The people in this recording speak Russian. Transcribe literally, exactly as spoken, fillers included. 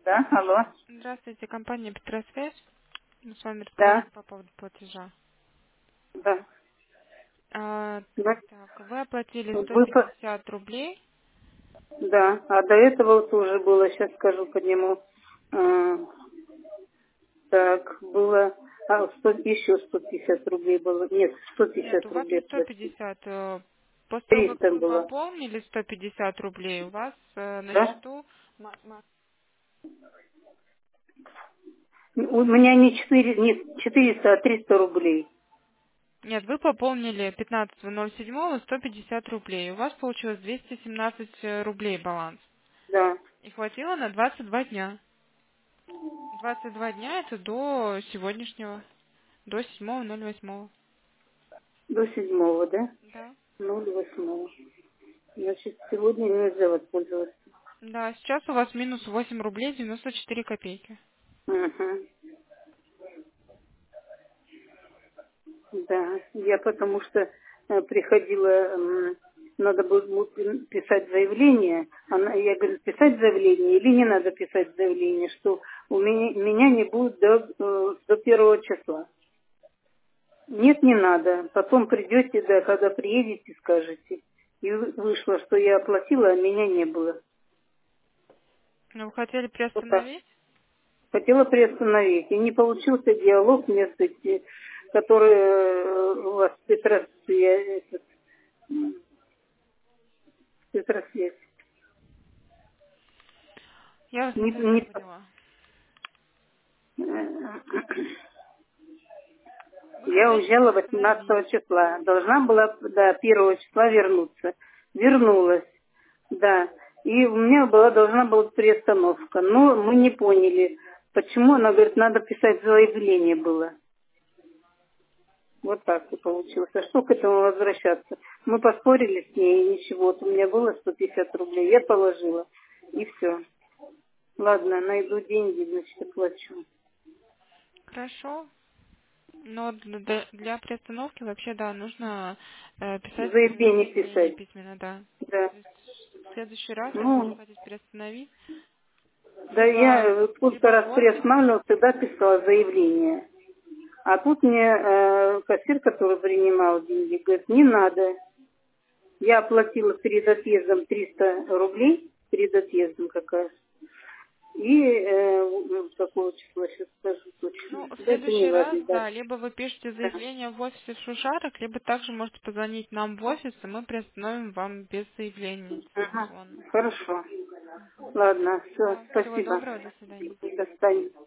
Да, алло. Здравствуйте, компания Петросвязь. Мы с вами Да, разговаривали по поводу платежа. да. А, Да. так, вы оплатили сто Вы по- пятьдесят рублей. Да, а до этого вот уже было, сейчас скажу по нему. А, так, было, а, сто, еще сто пятьдесят рублей было. Нет, сто Нет, пятьдесят у вас не рублей сто платили. пятьдесят. э, После того, как триста вы было. пополнили сто пятьдесят рублей, у вас э, на Да? счету... ма- ма- У меня не четыре, не четыреста, а триста рублей. Нет, вы пополнили пятнадцатого ноль седьмого сто пятьдесят рублей. У вас получилось двести семнадцать э, рублей баланс. Да, И хватило на двадцать два дня. двадцать два дня это до сегодняшнего, до седьмого ноль восьмого. до седьмого, да? Да. Ноль восьмого. Значит, сегодня нельзя воспользоваться. Да, сейчас у вас минус восемь рублей девяносто четыре копейки. Угу. Да, я потому что э, приходила, м, надо было м, писать заявление. Она, я говорю, писать заявление или не надо писать заявление, что у меня, меня не будет до, э, до первого числа. Нет, не надо. Потом придете, да, когда приедете, скажете. И вы- вышло, что я оплатила, а меня не было. Но вы хотели Вот так. приостановить? Хотела приостановить. И не получился диалог между те, который э, у вас в Петросвязи, я, этот, м, Петросвязь. Я вас Не, неправильно не, поняла. э, Вы я хотели уезжала приостановить. восемнадцатого числа. Должна была до первого числа вернуться. Вернулась, да. И у меня была, должна была быть приостановка. Но мы не поняли, почему. Она говорит, надо писать заявление было. Вот так и получилось. А что к этому возвращаться? Мы поспорили с ней, и ничего. Вот у меня было сто пятьдесят рублей, я положила. И все. Ладно, найду деньги, значит, оплачу. Хорошо. Но для, для приостановки вообще, да, нужно э, писать Заявление заявление писать. письменно, да. Да. То есть в следующий раз, если вы Ну, хотите приостановить, да, я либо, э, сколько либо в раз офис. приостанавливал, всегда писала заявление. А тут мне э, кассир, который принимал деньги, говорит, не надо. Я оплатила перед отъездом триста рублей, перед отъездом как раз. И э, ну, какого числа, сейчас скажу Ну, точно. в Да, это не следующий раз, важно, да. да, либо вы пишете Да. заявление в офисе в Шушарах, либо также можете позвонить нам в офис, и мы приостановим вам без заявления Ага. дистанционно. Хорошо. Ладно, все, Да, всего спасибо. доброго, до свидания. До свидания.